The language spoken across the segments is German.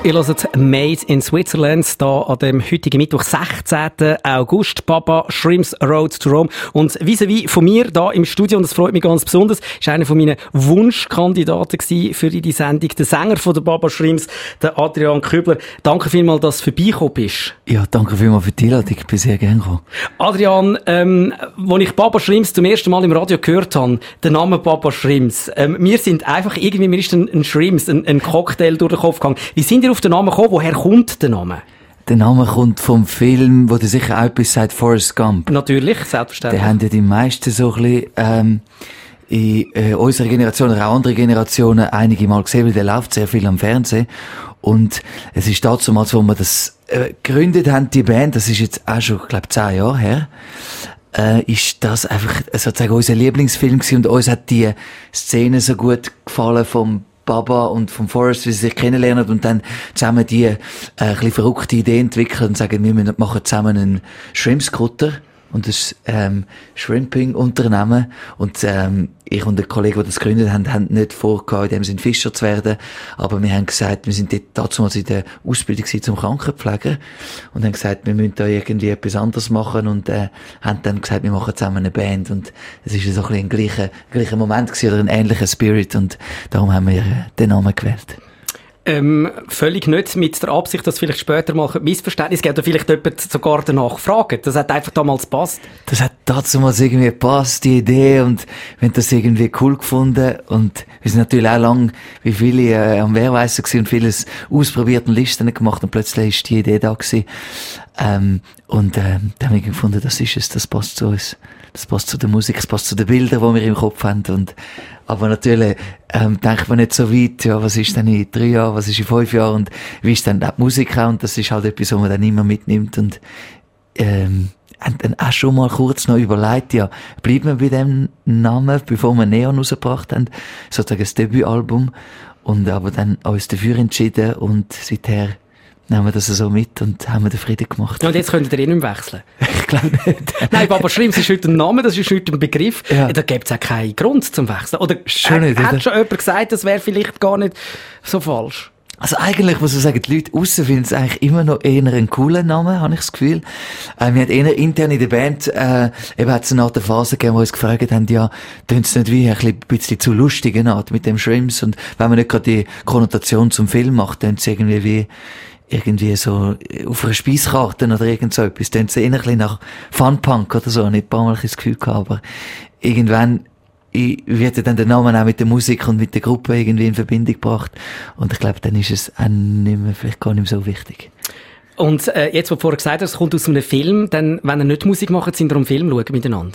Ihr hört Made in Switzerland, hier an dem heutigen Mittwoch, 16. August, Baba Shrimps Road to Rome. Und vis-à-vis von mir hier im Studio, und das freut mich ganz besonders, ist einer von meinen Wunschkandidaten für die Sendung, der Sänger von der Baba Shrimps, der Adrian Kübler. Danke vielmals, dass du vorbeigekommen bist. Ja, danke vielmals für die Einladung, ich bin sehr gerne gekommen. Adrian, als ich Baba Shrimps zum ersten Mal im Radio gehört habe, der Name Baba Shrimps, mir ist ein Shrimps, ein Cocktail durch den Kopf gegangen. Wie sind ihr auf den Namen gekommen? Woher kommt der Name? Der Name kommt vom Film, wo du sicher auch etwas sagt, Forrest Gump. Natürlich, selbstverständlich. Den haben ja die meisten so ein bisschen, in unserer Generation oder auch andere Generationen einige Mal gesehen, weil der läuft sehr viel am Fernsehen. Und es ist damals, wo wir das gegründet haben, die Band, das ist jetzt auch schon, ich glaube, 10 Jahre her, ist das einfach sozusagen unser Lieblingsfilm gewesen, und uns hat die Szene so gut gefallen vom Baba und vom Forrest, wie sie sich kennenlernen und dann zusammen die ein bisschen verrückte Idee entwickeln und sagen, wir machen zusammen einen Shrimp-Scooter und das Shrimping-Unternehmen. Und ich und der Kollege, der das gegründet haben nicht vorgehabt, in dem Sinne Fischer zu werden, aber wir haben gesagt, wir sind dort damals in der Ausbildung zum Krankenpfleger und haben gesagt, wir müssen da irgendwie etwas anderes machen und haben dann gesagt, wir machen zusammen eine Band, und es ist so ein bisschen ein gleicher Moment gewesen, oder ein ähnlicher Spirit, und darum haben wir den Namen gewählt. Völlig nicht mit der Absicht, dass vielleicht später mal Missverständnis gibt oder vielleicht jemand sogar danach fragt. Das hat einfach damals gepasst. Das hat damals irgendwie gepasst, die Idee, und wir haben das irgendwie cool gefunden, und wir sind natürlich auch lang, wie viele am Wehrweissen gewesen und vieles ausprobiert und Listen gemacht, und plötzlich ist die Idee da gewesen. Dann haben wir gefunden, das ist es, das passt zu uns. Das passt zu der Musik, das passt zu den Bildern, die wir im Kopf haben. Aber natürlich denkt man nicht so weit, ja, was ist denn in 3 Jahren, was ist in 5 Jahren, und wie ist dann die Musik auch, und das ist halt etwas, was man dann immer mitnimmt. Und haben dann auch schon mal kurz noch überlegt, ja, bleiben wir bei dem Namen, bevor wir Neon rausgebracht haben, sozusagen das Debütalbum, und aber dann uns dafür entschieden, und seither nehmen wir das so mit und haben den Frieden gemacht. Ja, und jetzt könnt ihr nicht mehr wechseln. Ich glaube nicht. Nein, Baba Shrimps ist heute ein Name, das ist heute ein Begriff. Ja. Da gibt es auch keinen Grund zum Wechseln. Oder hat schon jemand gesagt, das wäre vielleicht gar nicht so falsch? Also eigentlich muss man sagen, die Leute aussen finden es eigentlich immer noch eher einen coolen Namen, habe ich das Gefühl. Wir haben eher intern in der Band, eben hat es eine Art Phase gegeben, wo uns gefragt haben, ja, tun sie nicht wie ein bisschen zu lustigen Art mit dem Shrimps, und wenn man nicht gerade die Konnotation zum Film macht, tun sie irgendwie so auf einer Speiskarte oder irgend so etwas. Dann sie eher ein bisschen nach Funpunk oder so. Nicht ein paar Mal das Gefühl gehabt, aber irgendwann wird dann der Name auch mit der Musik und mit der Gruppe irgendwie in Verbindung gebracht. Und ich glaube, dann ist es auch nicht mehr, vielleicht gar nicht mehr so wichtig. Und jetzt, wo du vorher gesagt hast, es kommt aus einem Film, dann, wenn ihr nicht Musik macht, sind ihr am Film schauen miteinander?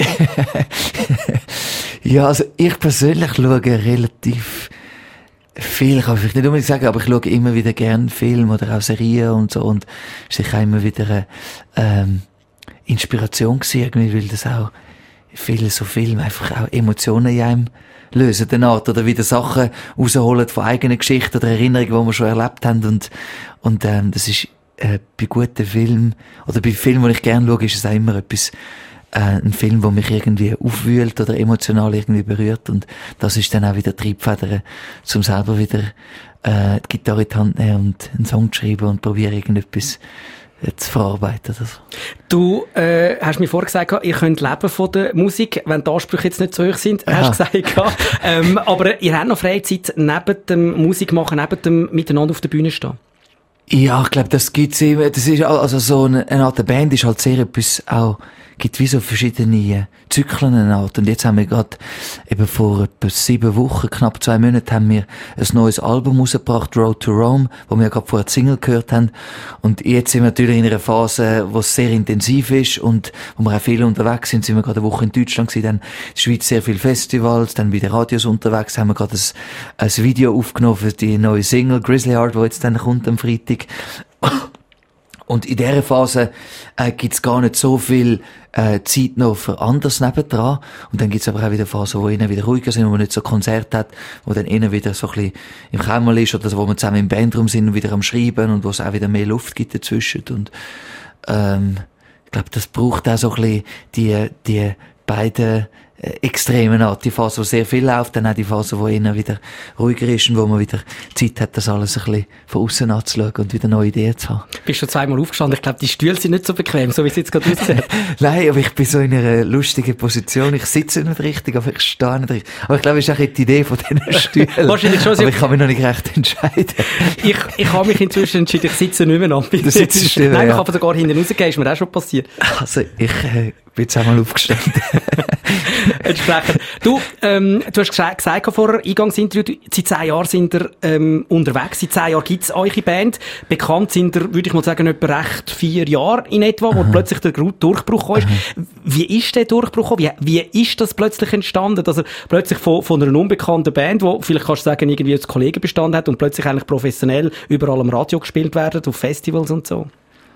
Ja, also ich persönlich schaue relativ viel, kann ich vielleicht nicht unbedingt sagen, aber ich schaue immer wieder gerne Filme oder auch Serien und so, und es ist sicher immer wieder eine Inspiration gewesen, irgendwie, weil das auch viele so Filme einfach auch Emotionen in einem lösen, der Art, oder wieder Sachen rausholen von eigenen Geschichten oder Erinnerungen, die wir schon erlebt haben, und das ist bei guten Filmen, oder bei Filmen, die ich gerne schaue, ist es auch immer etwas, ein Film, der mich irgendwie aufwühlt oder emotional irgendwie berührt, und das ist dann auch wieder Triebfeder, zum selber wieder die Gitarre in die Hand nehmen und einen Song zu schreiben und probieren, irgendetwas zu verarbeiten. Oder so. Du hast mir vorher gesagt, ihr könnt leben von der Musik, wenn die Ansprüche jetzt nicht so hoch sind, hast du gesagt. Aber ihr habt noch Freizeit neben dem Musikmachen, neben dem Miteinander auf der Bühne stehen? Ja, ich glaube, das gibt's immer. Das ist also so eine Art Band ist halt sehr etwas auch, gibt wie so verschiedene Zyklen eine Art. Und jetzt haben wir gerade eben vor etwa 7 Wochen, knapp 2 Monaten, haben wir ein neues Album rausgebracht, Road to Rome, wo wir gerade vorher die Single gehört haben. Und jetzt sind wir natürlich in einer Phase, wo es sehr intensiv ist und wo wir auch viel unterwegs sind. Sind wir gerade eine Woche in Deutschland gewesen, dann in der Schweiz sehr viele Festivals, dann bei den Radios unterwegs, haben wir gerade ein Video aufgenommen für die neue Single Grizzly Heart, die jetzt dann kommt am Freitag. Und in dieser Phase gibt's gar nicht so viel Zeit noch für anderes nebendran. Und dann gibt's aber auch wieder Phasen, wo eher wieder ruhiger sind, wo man nicht so Konzerte hat, wo dann eher wieder so ein bisschen im Kämmerlein ist, oder wo wir zusammen im Bandraum sind und wieder am Schreiben, und wo es auch wieder mehr Luft gibt dazwischen. Und ich glaube, das braucht auch so ein bisschen die beiden extremen Art. Die Phase, wo sehr viel läuft, dann auch die Phase, wo eher wieder ruhiger ist und wo man wieder Zeit hat, das alles ein bisschen von außen anzuschauen und wieder neue Ideen zu haben. Bist du zweimal aufgestanden? Ich glaube, die Stühle sind nicht so bequem, so wie es jetzt gerade aussieht. Nein, aber ich bin so in einer lustigen Position. Ich sitze nicht richtig, aber ich stehe nicht richtig. Aber ich glaube, das ist auch die Idee von diesen Stühlen. Wahrscheinlich schon. Aber ich kann mich noch nicht recht entscheiden. Ich habe mich inzwischen entschieden, ich sitze nicht mehr an. Du sitzt still, Nein, ich ja. habe sogar hinten rausgehen, ist mir auch schon passiert. Also, ich bin jetzt einmal aufgestanden. Entsprechend. Du hast gesagt vorher, Eingangsinterview, seit 10 Jahren sind ihr unterwegs, seit 10 Jahren gibt's eure Band. Bekannt sind ihr, würde ich mal sagen, etwa recht 4 Jahre in etwa, wo plötzlich der Durchbruch kam. Wie ist der Durchbruch gekommen? Wie ist das plötzlich entstanden, dass er plötzlich von einer unbekannten Band, wo vielleicht kannst du sagen, irgendwie als Kollegenbestand hat und plötzlich eigentlich professionell überall am Radio gespielt werden, auf Festivals und so?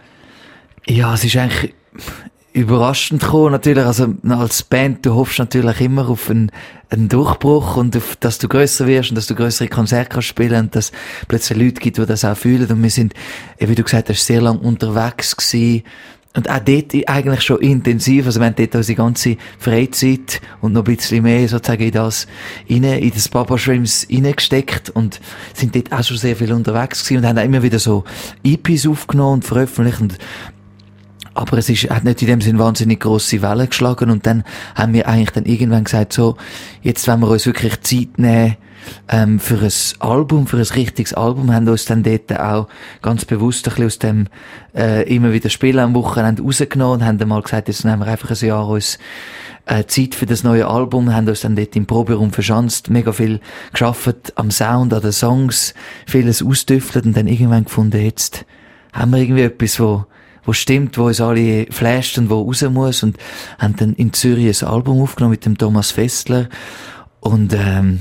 Ja, es ist eigentlich überraschend gekommen, natürlich. Also, als Band, du hoffst natürlich immer auf einen Durchbruch und auf, dass du grösser wirst und dass du grössere Konzerte kannst spielen und dass es plötzlich Leute gibt, die das auch fühlen. Und wir sind, wie du gesagt hast, sehr lang unterwegs gewesen. Und auch dort eigentlich schon intensiv. Also, wir haben dort unsere ganze Freizeit und noch ein bisschen mehr sozusagen in das Baba Shrimps reingesteckt und sind dort auch schon sehr viel unterwegs gewesen und haben auch immer wieder so EPs aufgenommen und veröffentlicht und aber es hat nicht in dem Sinn wahnsinnig grosse Wellen geschlagen und dann haben wir eigentlich dann irgendwann gesagt, so, jetzt wollen wir uns wirklich Zeit nehmen, für ein Album, für ein richtiges Album, haben uns dann dort auch ganz bewusst ein bisschen aus dem, immer wieder Spielen am Wochenende rausgenommen und haben dann mal gesagt, jetzt nehmen wir einfach ein Jahr uns, Zeit für das neue Album, haben uns dann dort im Proberaum verschanzt, mega viel geschafft am Sound, an den Songs, vieles ausdüftelt und dann irgendwann gefunden, jetzt haben wir irgendwie etwas, wo stimmt, wo uns alle flasht und wo raus muss und haben dann in Zürich ein Album aufgenommen mit dem Thomas Festler und die haben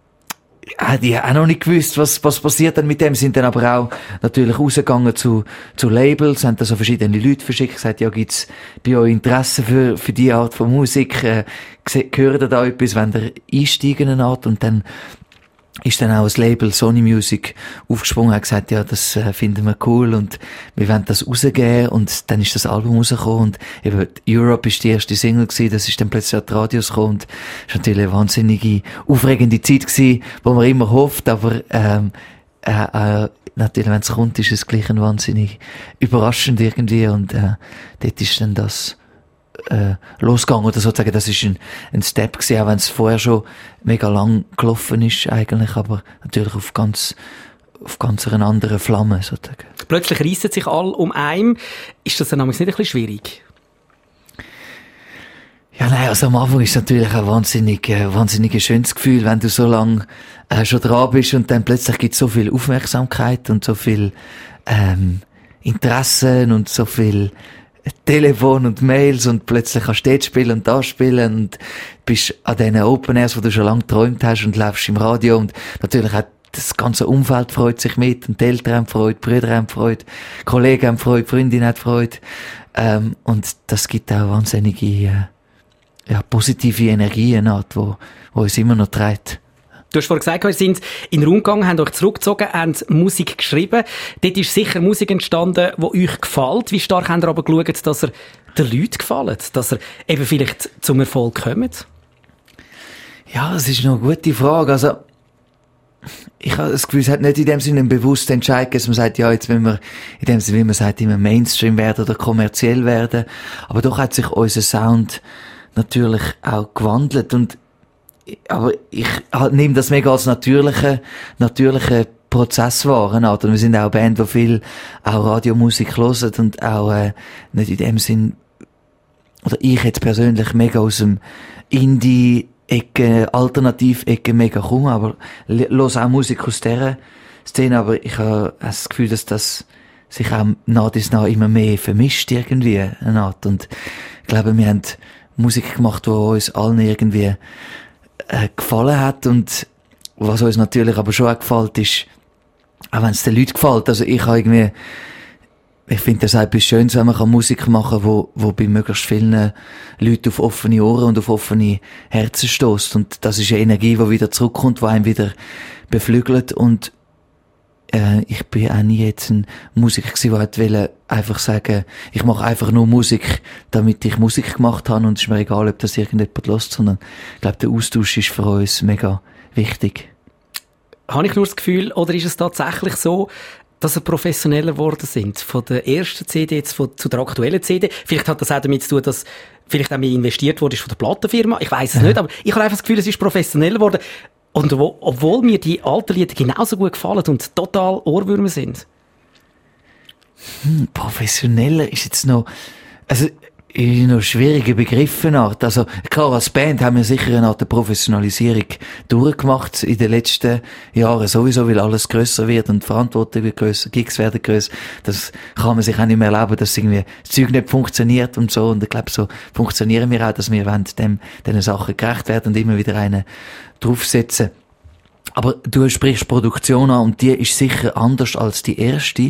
auch noch nicht gewusst, was passiert dann mit dem, sind dann aber auch natürlich rausgegangen zu Labels, haben da so verschiedene Leute verschickt, gesagt, ja, gibt's bei euch Interesse für die Art von Musik, gehört ihr da etwas, wenn ihr einsteigen eine Art und dann ist dann auch das Label Sony Music aufgesprungen, hat gesagt, ja, das finden wir cool und wir wollen das rausgeben und dann ist das Album rausgekommen und eben Europe ist die erste Single gewesen, das ist dann plötzlich an die Radios gekommen und das war natürlich eine wahnsinnige, aufregende Zeit gewesen, wo man immer hofft, aber natürlich, wenn es kommt, ist es gleich ein wahnsinnig überraschend irgendwie und dort ist dann das losgegangen oder sozusagen, das ist ein Step gewesen, auch wenn es vorher schon mega lang gelaufen ist eigentlich, aber natürlich auf ganz einer anderen Flamme sozusagen. Plötzlich reissen sich alle um einen. Ist das dann nicht ein bisschen schwierig? Ja, nein, also am Anfang ist es natürlich ein wahnsinnig schönes Gefühl, wenn du so lange schon dran bist und dann plötzlich gibt es so viel Aufmerksamkeit und so viel Interessen und so viel Telefon und Mails und plötzlich kannst du dort spielen und da spielen und bist an diesen Open Airs, wo du schon lange geträumt hast und läufst im Radio und natürlich hat das ganze Umfeld freut sich mit und die Eltern haben Freude, die Brüder haben Freude, Kollegen haben Freude, Freundin hat Freude und das gibt auch wahnsinnige positive Energien, wo uns immer noch trägt. Du hast vorhin gesagt, ihr sind in den Raum gegangen, habt euch zurückgezogen, habt Musik geschrieben. Dort ist sicher Musik entstanden, die euch gefällt. Wie stark habt ihr aber geschaut, dass ihr den Leuten gefällt? Dass ihr eben vielleicht zum Erfolg kommt? Ja, das ist noch eine gute Frage. Also, ich habe das Gefühl, es hat nicht in dem Sinne einen bewussten Entscheid gegeben, dass man sagt, ja, jetzt wenn wir, in dem Sinne, wie man sagt, immer Mainstream werden oder kommerziell werden. Aber doch hat sich unser Sound natürlich auch gewandelt aber ich nehme das mega als natürliche Prozess wahr. Und wir sind auch eine Band, die viel auch Radiomusik hören und auch nicht in dem Sinn, oder ich jetzt persönlich mega aus dem Indie-Ecke, Alternativ-Ecke mega komme, aber höre auch Musik aus dieser Szene, aber ich habe das Gefühl, dass das sich auch nach immer mehr vermischt irgendwie, eine Art. Und ich glaube, wir haben Musik gemacht, die uns allen irgendwie gefallen hat und was uns natürlich aber schon auch gefällt ist, auch wenn es den Leuten gefällt, also ich finde das etwas Schönes, wenn man Musik machen kann, wo bei möglichst vielen Leuten auf offene Ohren und auf offene Herzen stößt und das ist eine Energie, die wieder zurückkommt, die einem wieder beflügelt und ich bin auch nie jetzt ein Musiker gewesen, der hat wollte einfach sagen, ich mache einfach nur Musik, damit ich Musik gemacht habe und es ist mir egal, ob das irgendjemand hört, sondern ich glaube, der Austausch ist für uns mega wichtig. Habe ich nur das Gefühl, oder ist es tatsächlich so, dass sie professioneller geworden sind? Von der ersten CD jetzt zu der aktuellen CD? Vielleicht hat das auch damit zu tun, dass vielleicht auch mehr investiert wurde von der Plattenfirma. Ich weiss es nicht, aber ich habe einfach das Gefühl, es ist professioneller geworden. Und obwohl mir die alten Lieder genauso gut gefallen und total Ohrwürmer sind. Professioneller ist jetzt noch, also, ist noch schwierige Begriffe. Also, klar, als Band haben wir sicher eine Art Professionalisierung durchgemacht in den letzten Jahren sowieso, weil alles grösser wird und Verantwortung wird grösser, Gigs werden grösser. Das kann man sich auch nicht mehr erlauben, dass irgendwie das Zeug nicht funktioniert und so. Und ich glaube, so funktionieren wir auch, dass wir diesen Sachen gerecht werden und immer wieder einen draufsetzen. Aber du sprichst Produktion an und die ist sicher anders als die erste.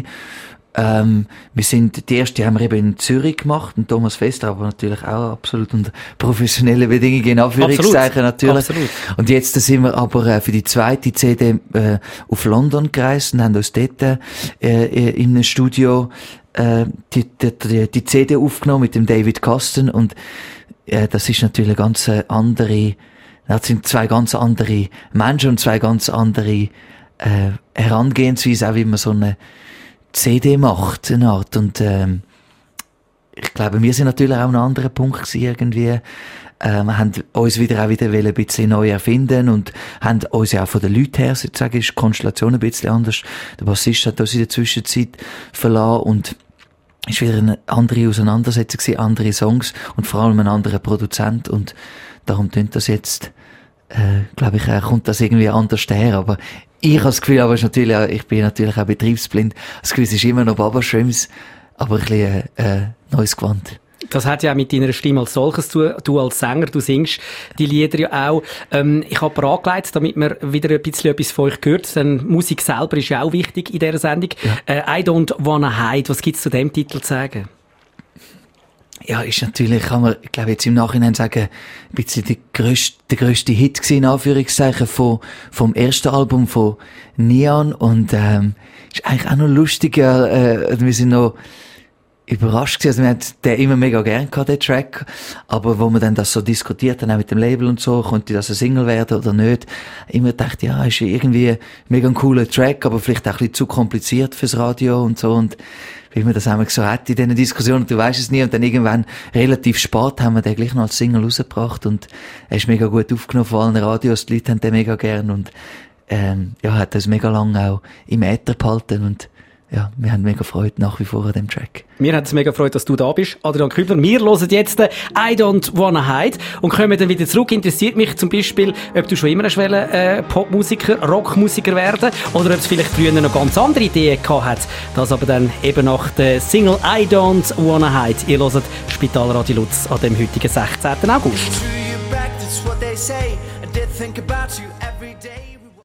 Die erste haben wir eben in Zürich gemacht, und Thomas Fester, aber natürlich auch absolut unter professionellen Bedingungen, in Anführungszeichen natürlich. Absolut. Und jetzt sind wir aber für die zweite CD auf London gereist und haben uns dort in einem Studio die CD aufgenommen mit dem David Kasten, und das ist natürlich eine ganz andere, das sind zwei ganz andere Menschen und zwei ganz andere Herangehensweise, auch wie man so eine CD macht, eine Art. Und ich glaube, wir sind natürlich auch an einem anderen Punkt gewesen, irgendwie. Wir haben uns wieder ein bisschen neu erfinden und haben uns ja auch von den Leuten her, sozusagen, ist die Konstellation ein bisschen anders. Der Bassist hat uns in der Zwischenzeit verlassen und ist wieder eine andere Auseinandersetzung gewesen, andere Songs und vor allem ein anderer Produzent, und darum tönt das jetzt, glaube ich, kommt das irgendwie anders daher, aber ich habe das Gefühl, aber ich bin natürlich auch betriebsblind. Das Gefühl, es ist immer noch Baba Shrimps, aber ein bisschen neues Gewand. Das hat ja auch mit deiner Stimme als solches zu tun. Du als Sänger, du singst die Lieder ja auch. Ich habe bereit gelegt, damit man wieder etwas von euch hört. Denn Musik selber ist ja auch wichtig in dieser Sendung. Ja. I Don't Wanna Hide. Was gibt es zu dem Titel zu sagen? Ja, ist natürlich, kann man, ich glaube, jetzt im Nachhinein sagen, ein bisschen der grösste Hit gewesen, in Anführungszeichen, vom ersten Album von Neon, und, ist eigentlich auch noch lustiger, wir sind noch überrascht gewesen, also wir haben den immer mega gern gehabt, den Track, aber wo wir dann das so diskutiert haben, auch mit dem Label und so, konnte das ein Single werden oder nicht, immer gedacht, ja, ist irgendwie mega ein cooler Track, aber vielleicht auch ein bisschen zu kompliziert fürs Radio und so, und wie man das einmal so hat in diesen Diskussionen, du weißt es nie, und dann irgendwann relativ spät haben wir den gleich noch als Single rausgebracht, und er ist mega gut aufgenommen von allen Radios, die Leute haben den mega gern, und hat uns mega lange auch im Äther behalten, und ja, wir haben mega Freude nach wie vor an dem Track. Mir hat es mega Freude, dass du da bist, Adrian Kübler. Wir hören jetzt I Don't Wanna Hide und kommen dann wieder zurück. Interessiert mich zum Beispiel, ob du schon immer Popmusiker, Rockmusiker werden oder ob es vielleicht früher noch ganz andere Ideen gehabt hat. Das aber dann eben nach der Single I Don't Wanna Hide. Ihr hört Spitalradio Lutz an dem heutigen 16. August.